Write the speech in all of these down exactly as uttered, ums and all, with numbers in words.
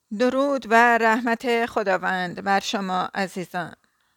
درود و رحمت خداوند بر شما عزیزان.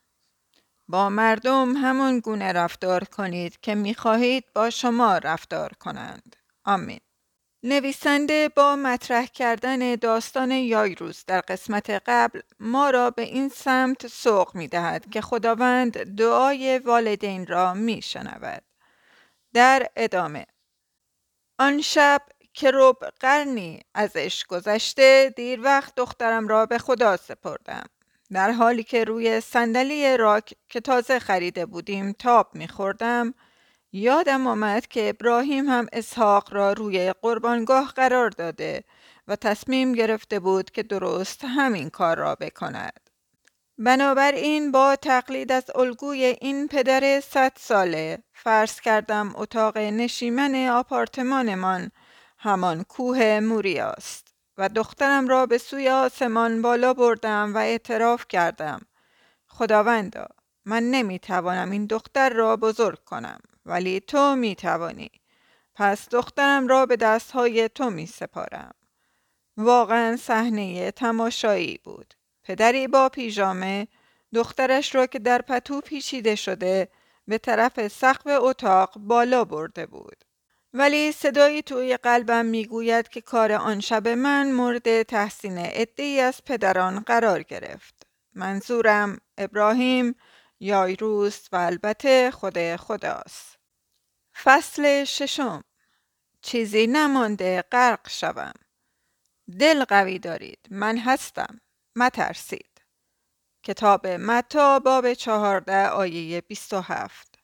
با مردم همون گونه رفتار کنید که می‌خواهید با شما رفتار کنند. آمین. نویسنده با مطرح کردن داستان یایروس در قسمت قبل ما را به این سمت سوق می‌دهد که خداوند دعای والدین را می‌شنود. در ادامه آن شب که ربع قرنی ازش گذشته، دیر وقت دخترم را به خدا سپردم. در حالی که روی صندلی راک که تازه خریده بودیم تاب می‌خوردم، یادم آمد که ابراهیم هم اسحاق را روی قربانگاه قرار داده و تصمیم گرفته بود که درست همین کار را بکند. بنابراین با تقلید از الگوی این پدر صد ساله فرض کردم اتاق نشیمن آپارتمانمان همان کوه موریاست و دخترم را به سوی آسمان بالا بردم و اعتراف کردم: خداوندا، من نمیتوانم این دختر را بزرگ کنم، ولی تو میتوانی. پس دخترم را به دستهای تو میسپارم. واقعا صحنه تماشایی بود. پدری با پیژامه دخترش را که در پتو پیچیده شده به طرف سقف اتاق بالا برده بود. ولی صدایی توی قلبم میگوید که کار آن شب من مورد تحسین عده‌ای از پدران قرار گرفت. منظورم ابراهیم، یایروس و البته خود خداست. فصل ششم. چیزی نمانده غرق شوم. دل قوی دارید، من هستم، مترسید. کتاب متی باب چهارده آیه بیست و هفت.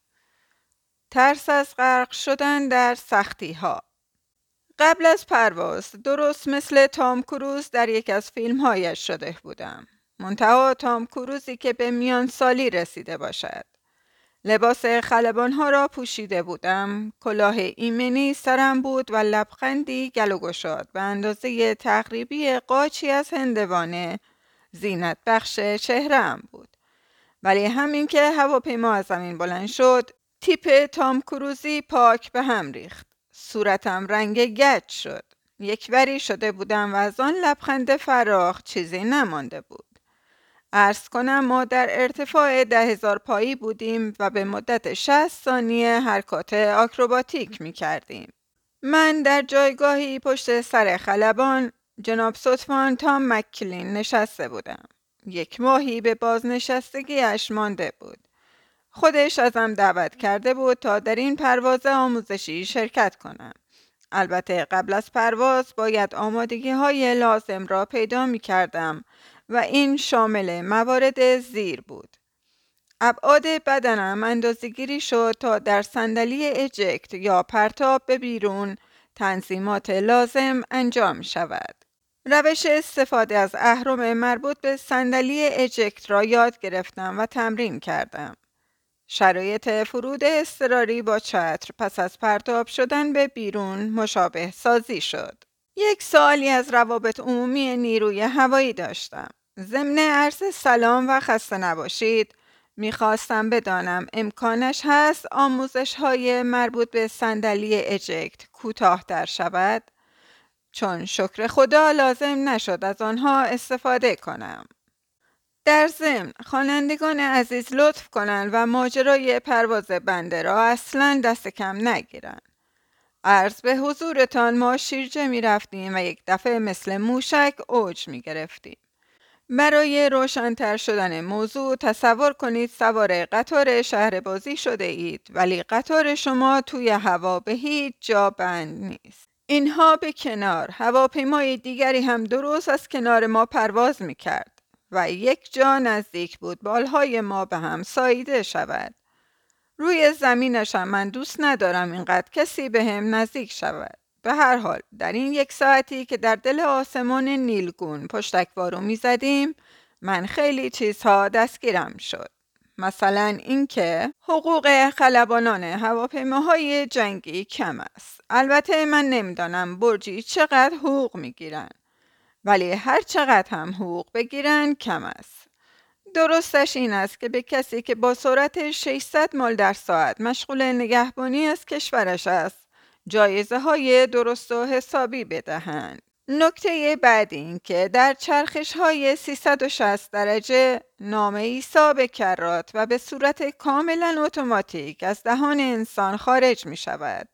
ترس از غرق شدن در سختی ها. قبل از پرواز درست مثل تام کروز در یک از فیلم هایش شده بودم. منتها تام کروزی که به میان سالی رسیده باشد. لباس خلبان ها را پوشیده بودم، کلاه ایمنی سرم بود و لبخندی گل و گشاد به اندازه تقریبی قاچی از هندوانه زینت بخش چهره‌ام بود. ولی همین که هواپیما از زمین بلند شد، تیپ تام کروزی پاک به هم ریخت. صورتم رنگ گچ شد. یک وری شده بودم و از آن لبخند فراخ چیزی نمانده بود. عرض کنم ما در ارتفاع ده هزار پایی بودیم و به مدت شصت ثانیه حرکات آکروباتیک می کردیم. من در جایگاهی پشت سر خلبان جناب سطفان تام مککلین نشسته بودم. یک ماهی به بازنشستگیش مانده بود. خودش ازم دعوت کرده بود تا در این پرواز آموزشی شرکت کنم. البته قبل از پرواز باید آمادگی های لازم را پیدا می کردم و این شامل موارد زیر بود. ابعاد بدنم اندازه‌گیری شد تا در صندلی اجکت یا پرتاب به بیرون تنظیمات لازم انجام شود. روش استفاده از اهرم مربوط به صندلی اجکت را یاد گرفتم و تمرین کردم. شرایط فرود اضطراری با چتر پس از پرتاب شدن به بیرون مشابه سازی شد. یک سوالی از روابط عمومی نیروی هوایی داشتم. ضمن عرض سلام و خسته نباشید، میخواستم بدانم امکانش هست آموزش های مربوط به صندلی اجکت کوتاه‌تر شود؟ چون شکر خدا لازم نشد از آنها استفاده کنم. در ضمن خوانندگان عزیز لطف کنند و ماجرای پرواز بنده را اصلاً دست کم نگیرند. عرض به حضورتان ما شیرجه می رفتیم و یک دفعه مثل موشک اوج می گرفتیم. برای روشن‌تر شدن موضوع تصور کنید سوار قطار شهر بازی شده اید، ولی قطار شما توی هوا به هیچ جا بند نیست. اینها به کنار، هواپیمای دیگری هم درست از کنار ما پرواز می کرد و یک جا نزدیک بود بالهای ما به هم ساییده شود. روی زمینش هم من دوست ندارم اینقدر کسی به هم نزدیک شود. به هر حال در این یک ساعتی که در دل آسمان نیلگون پشتکوارو می زدیم، من خیلی چیزها دستگیرم شد. مثلا اینکه حقوق خلبانان هواپیماهای جنگی کم است. البته من نمیدانم برجی چقدر حقوق می گیرن، ولی هر چقدر هم حقوق بگیرن کم است. درستش این است که به کسی که با سرعت ششصد مایل در ساعت مشغول نگهبانی از کشورش است، جایزه های درست و حسابی بدهند. نکته بعد این که در چرخش های سیصد و شصت درجه نام عیسی به کرات و به صورت کاملا اتوماتیک از دهان انسان خارج می شود.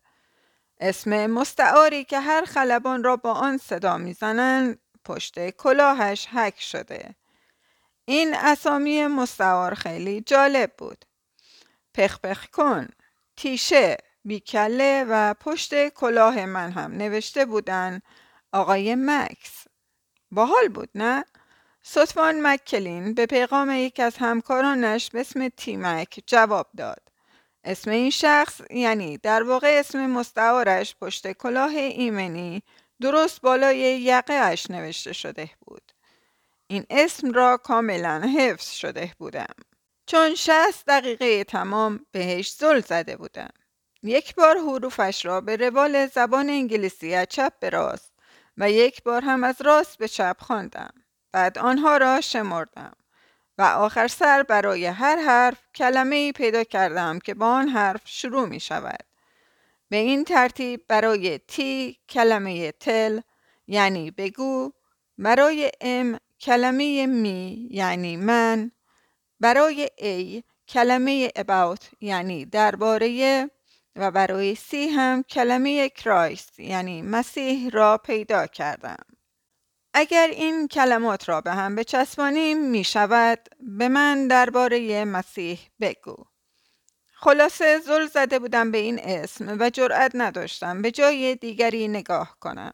اسم مستعاری که هر خلبان را با آن صدا می زنند پشت کلاهش حک شده. این اسامی مستعار خیلی جالب بود. پخ پخ کن، تیشه، بیکله و پشت کلاه من هم نوشته بودن آقای مکس. باحال بود نه؟ ستوان مککلین به پیغام یک از همکارانش به اسم تیمک جواب داد. اسم این شخص یعنی در واقع اسم مستعارش پشت کلاه ایمنی درست بالای یقه اش نوشته شده بود. این اسم را کاملا حفظ شده بودم. چون شصت دقیقه تمام بهش زل زده بودم. یک بار حروفش را به روال زبان انگلیسی از چپ به راست و یک بار هم از راست به چپ خواندم. بعد آنها را شمردم و آخر سر برای هر حرف کلمه‌ای پیدا کردم که با آن حرف شروع می شود. به این ترتیب برای تی کلمه تل یعنی بگو، برای ام کلمه می یعنی من، برای ای کلمه about یعنی درباره و برای سی هم کلمه کرایست یعنی مسیح را پیدا کردم. اگر این کلمات را به هم بچسبانیم می شود به من درباره مسیح بگو. خلاصه زل زده بودم به این اسم و جرأت نداشتم به جای دیگری نگاه کنم.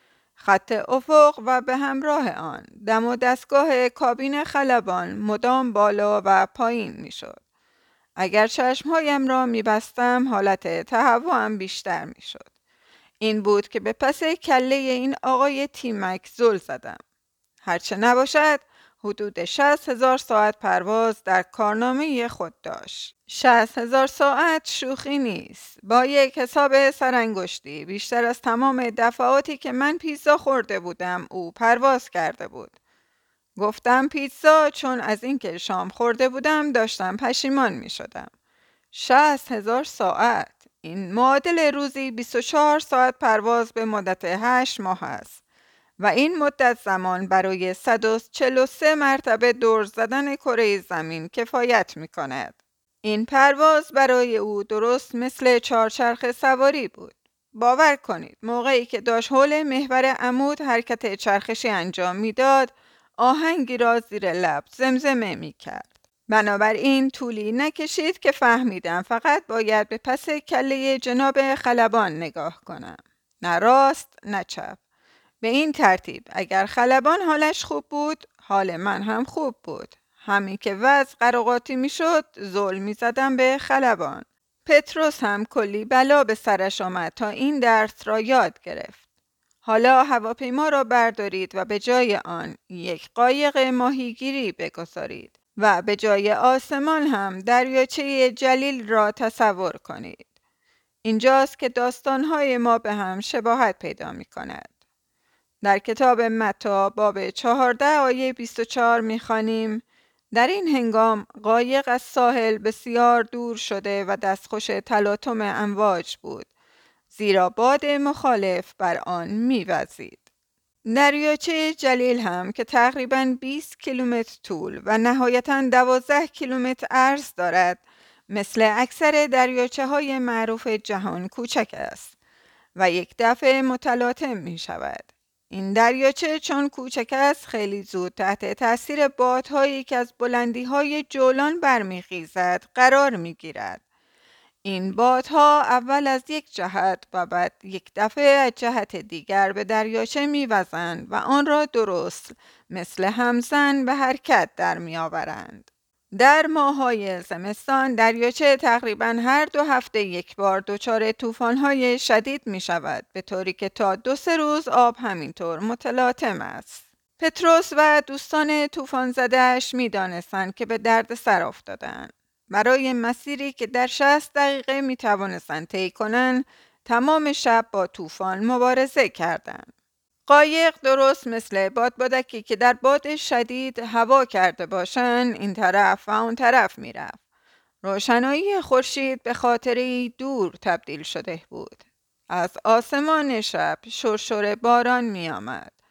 خط افق و به همراه آن دم و دستگاه کابین خلبان مدام بالا و پایین می شد. اگر چشمهایم را می بستم حالت تهوعم بیشتر می شد. این بود که به پس کله این آقای تیمک زل زدم. هرچه نباشد حدود شصت هزار ساعت پرواز در کارنامه خود داشت. شصت هزار ساعت شوخی نیست. با یک حساب سرانگشتی بیشتر از تمام دفعاتی که من پیتزا خورده بودم او پرواز کرده بود. گفتم پیتزا چون از اینکه شام خورده بودم داشتم پشیمان می شدم. شصت هزار ساعت این معادل روزی بیست و چهار ساعت پرواز به مدت هشت ماه است و این مدت زمان برای صد و چهل و سه مرتبه دور زدن کره زمین کفایت می کند. این پرواز برای او درست مثل چهارچرخ سواری بود. باور کنید موقعی که داشت حول محور عمود حرکت چرخشی انجام میداد آهنگی را زیر لب زمزمه می کرد. بنابراین طولی نکشید که فهمیدم فقط باید به پس کله جناب خلبان نگاه کنم. نه راست نه چپ. به این ترتیب اگر خلبان حالش خوب بود حال من هم خوب بود. همین که وضع قراقاتی می شد زل می زدم به خلبان. پتروس هم کلی بلا به سرش آمد تا این درس را یاد گرفت. حالا هواپیما را بردارید و به جای آن یک قایق ماهیگیری بگذارید و به جای آسمان هم دریاچه جلیل را تصور کنید. اینجاست که داستانهای ما به هم شباهت پیدا می کند. در کتاب متی باب چهارده آیه بیست و چهار می خوانیم در این هنگام قایق از ساحل بسیار دور شده و دستخوش تلاطم امواج بود زیرا باد مخالف بر آن می‌وزید. دریاچه جلیل هم که تقریباً بیست کیلومتر طول و نهایتاً دوازده کیلومتر عرض دارد مثل اکثر دریاچه های معروف جهان کوچک است و یک دفعه متلاطم می شود. این دریاچه چون کوچک است خیلی زود تحت تاثیر بادهایی که از بلندی‌های جولان برمیخیزد قرار می‌گیرد. این بادها اول از یک جهت و بعد یک دفعه از جهت دیگر به دریاچه می‌وزند و آن را درست مثل همزن به حرکت در می‌آورند. در ماه‌های زمستان دریاچه تقریباً هر دو هفته یک بار دچار طوفان‌های شدید می‌شود به طوری که تا دو سه روز آب همینطور متلاطم است. پتروس و دوستان طوفان زده‌اش می‌دانستند که به درد سر افتادند. برای مسیری که در شصت دقیقه می‌توانستند طی کنند تمام شب با طوفان مبارزه کردند. قایق درست مثل بادبادکی که در باد شدید هوا کرده باشند این طرف و آن طرف میرفت. روشنایی خورشید به خاطری دور تبدیل شده بود. از آسمان شب شرشر باران می آمد.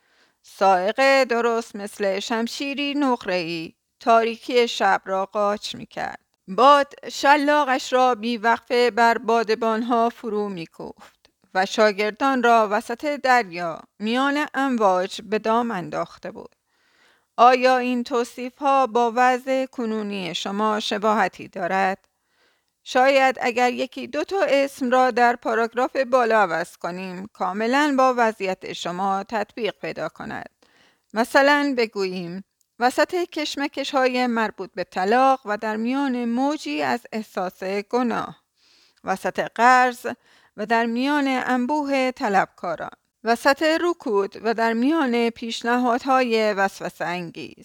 صاعقه درست مثل شمشیری نقره‌ای تاریکی شب را قاچ می کرد. باد شلاقش را بیوقفه بر بادبانها فرو می کوفت و شاگردان را وسط دریا میان امواج به دام انداخته بود. آیا این توصیف ها با وضع کنونی شما شباهتی دارد؟ شاید اگر یکی دو تا اسم را در پاراگراف بالا عوض کنیم کاملا با وضعیت شما تطبیق پیدا کند. مثلا بگوییم وسط کشمکش های مربوط به طلاق و در میان موجی از احساس گناه، وسط قرض و در میان انبوه طلبکاران، وسط رکود و در میان پیشنهادهای وسوسه انگیز.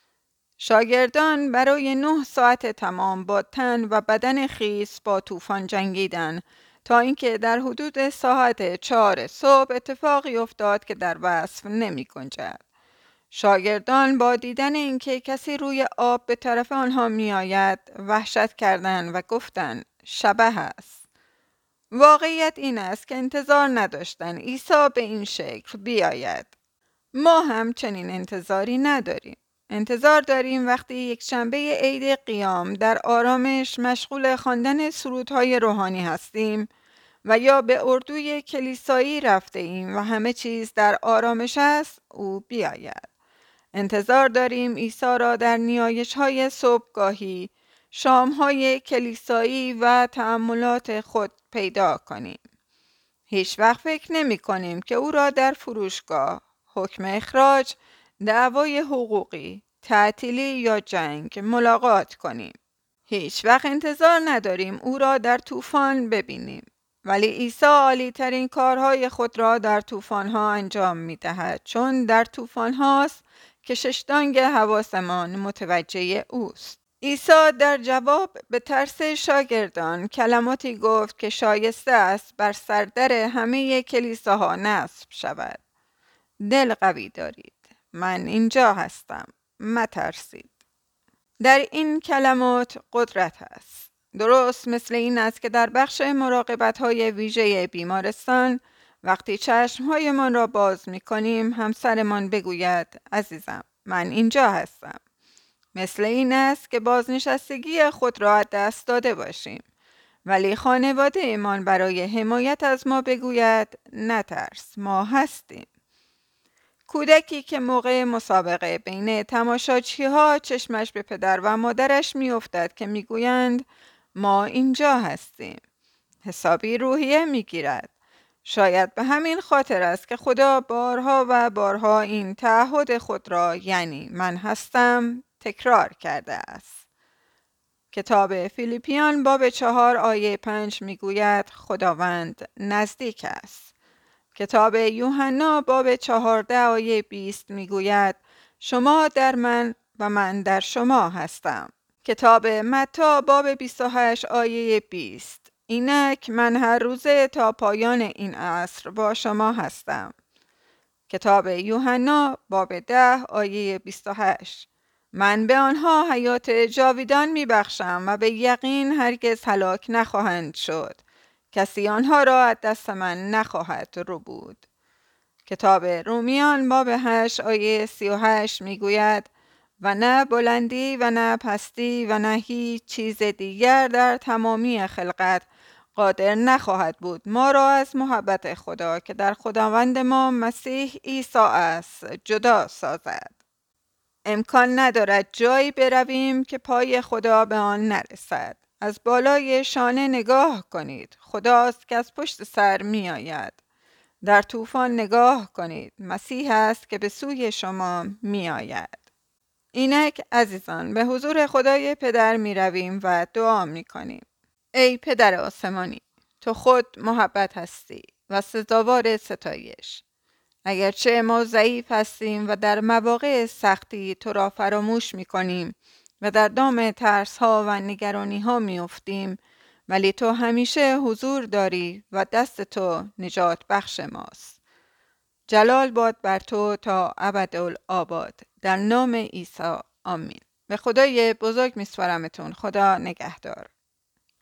شاگردان برای نه ساعت تمام با تن و بدن خیس با طوفان جنگیدن تا اینکه در حدود ساعت چهار صبح اتفاقی افتاد که در وصف نمی گنجد. شاگردان با دیدن اینکه کسی روی آب به طرف آنها می آید وحشت کردند و گفتند شبح است. واقعیت این است که انتظار نداشتند عیسی به این شکل بیاید. ما هم چنین انتظاری نداریم. انتظار داریم وقتی یک شنبه عید قیام در آرامش مشغول خواندن سرودهای روحانی هستیم و یا به اردوی کلیسایی رفته ایم و همه چیز در آرامش است او بیاید. انتظار داریم عیسی را در نیایش‌های صبحگاهی، شام‌های کلیسایی و تأملات خود پیدا کنیم. هیچ وقت فکر نمی کنیم که او را در فروشگاه، حکم اخراج، دعوای حقوقی، تعطیلی یا جنگ ملاقات کنیم. هیچ وقت انتظار نداریم او را در طوفان ببینیم. ولی عیسی عالی ترین کارهای خود را در طوفان‌ها انجام می دهد چون در طوفان هاست که ششدانگ حواسمان متوجه اوست. عیسی در جواب به ترس شاگردان کلماتی گفت که شایسته است بر سردر همه کلیساها نصب شود. دل قوی دارید. من اینجا هستم. مترسید. در این کلمات قدرت است. درست مثل این است که در بخش مراقبت‌های ویژه بیمارستان وقتی چشم‌هایمان را باز می‌کنیم همسرمان بگوید عزیزم من اینجا هستم. مثل این است که بازنشستگی خود را از دست داده باشیم ولی خانواده ایمان برای حمایت از ما بگوید نترس ما هستیم. کودکی که موقع مسابقه بین تماشاچی ها چشمش به پدر و مادرش می افتد که می گویند ما اینجا هستیم. حسابی روحیه می گیرد. شاید به همین خاطر است که خدا بارها و بارها این تعهد خود را یعنی من هستم تکرار کرده است. کتاب فیلیپیان باب چهار آیه پنج می گوید خداوند نزدیک است. کتاب یوحنا باب چهارده آیه بیست می گوید شما در من و من در شما هستم. کتاب متی باب بیست و هشت آیه بیست اینک من هر روزه تا پایان این عصر با شما هستم. کتاب یوحنا باب ده آیه بیست و هشت من به آنها حیات جاویدان می بخشم و به یقین هرگز هلاک نخواهند شد. کسی آنها را از دست من نخواهد ربود. کتاب رومیان باب هشت آیه سی و هشت می گوید و نه بلندی و نه پستی و نه هیچ چیز دیگر در تمامی خلقت قادر نخواهد بود ما را از محبت خدا که در خداوند ما مسیح عیسی است جدا سازد. امکان ندارد جایی برویم که پای خدا به آن نرسد. از بالای شانه نگاه کنید. خداست که از پشت سر می آید. در طوفان نگاه کنید. مسیح است که به سوی شما می آید. اینک عزیزان به حضور خدای پدر می رویم و دعا می کنیم. ای پدر آسمانی، تو خود محبت هستی و سزاوار ستایش. اگرچه ما ضعیف هستیم و در مواقع سختی تو را فراموش می کنیم و در دام ترس ها و نگرانی ها می افتیم، ولی تو همیشه حضور داری و دست تو نجات بخش ماست. جلال باد بر تو تا ابدالآباد. در نام عیسی آمین. به خدای بزرگ می سپارمتون. خدا نگهدار.